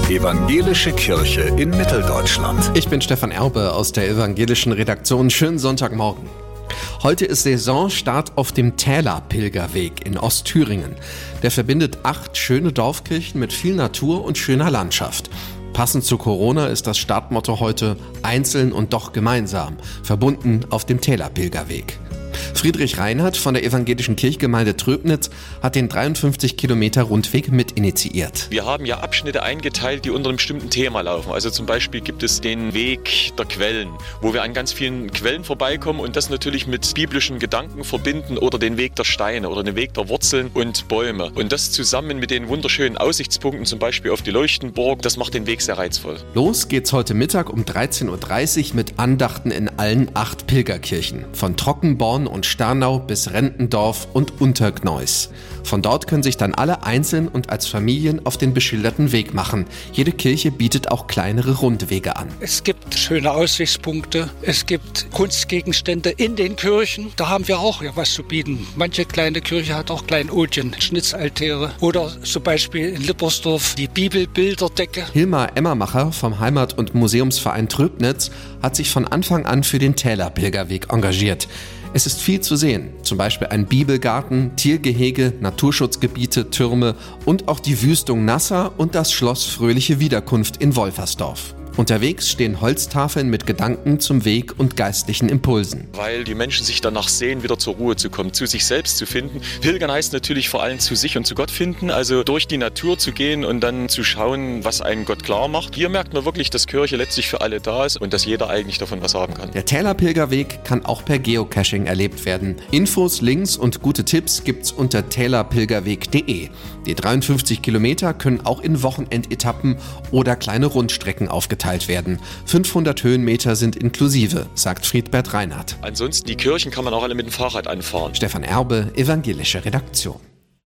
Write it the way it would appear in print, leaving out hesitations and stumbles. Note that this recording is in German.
Evangelische Kirche in Mitteldeutschland. Ich bin Stefan Erbe aus der evangelischen Redaktion. Schönen Sonntagmorgen. Heute ist Saisonstart auf dem Täler-Pilgerweg in Ostthüringen. Der verbindet 8 schöne Dorfkirchen mit viel Natur und schöner Landschaft. Passend zu Corona ist das Startmotto heute einzeln und doch gemeinsam, verbunden auf dem Täler-Pilgerweg. Friedrich Reinhardt von der evangelischen Kirchgemeinde Tröbnitz hat den 53 Kilometer Rundweg mit initiiert. Wir haben ja Abschnitte eingeteilt, die unter einem bestimmten Thema laufen. Also zum Beispiel gibt es den Weg der Quellen, wo wir an ganz vielen Quellen vorbeikommen und das natürlich mit biblischen Gedanken verbinden, oder den Weg der Steine oder den Weg der Wurzeln und Bäume. Und das zusammen mit den wunderschönen Aussichtspunkten, zum Beispiel auf die Leuchtenburg, das macht den Weg sehr reizvoll. Los geht's heute Mittag um 13.30 Uhr mit Andachten in allen 8 Pilgerkirchen. Von Trockenborn und Starnau bis Rentendorf und Untergneuss. Von dort können sich dann alle einzeln und als Familien auf den beschilderten Weg machen. Jede Kirche bietet auch kleinere Rundwege an. Es gibt schöne Aussichtspunkte, es gibt Kunstgegenstände in den Kirchen. Da haben wir auch was zu bieten. Manche kleine Kirche hat auch Kleinodien, Schnitzaltäre oder zum Beispiel in Lippersdorf die Bibelbilderdecke. Hilmar Emmermacher vom Heimat- und Museumsverein Tröbnitz hat sich von Anfang an für den Täler-Pilgerweg engagiert. Es ist viel zu sehen, zum Beispiel ein Bibelgarten, Tiergehege, Naturschutzgebiete, Türme und auch die Wüstung Nassau und das Schloss Fröhliche Wiederkunft in Wolfersdorf. Unterwegs stehen Holztafeln mit Gedanken zum Weg und geistlichen Impulsen. Weil die Menschen sich danach sehen, wieder zur Ruhe zu kommen, zu sich selbst zu finden. Pilgern heißt natürlich vor allem zu sich und zu Gott finden, also durch die Natur zu gehen und dann zu schauen, was einem Gott klar macht. Hier merkt man wirklich, dass Kirche letztlich für alle da ist und dass jeder eigentlich davon was haben kann. Der Täler-Pilgerweg kann auch per Geocaching erlebt werden. Infos, Links und gute Tipps gibt's unter tälerpilgerweg.de. Die 53 Kilometer können auch in Wochenendetappen oder kleine Rundstrecken aufgeteilt werden. 500 Höhenmeter sind inklusive, sagt Friedbert Reinhardt. Ansonsten die Kirchen kann man auch alle mit dem Fahrrad anfahren. Stefan Erbe, evangelische Redaktion.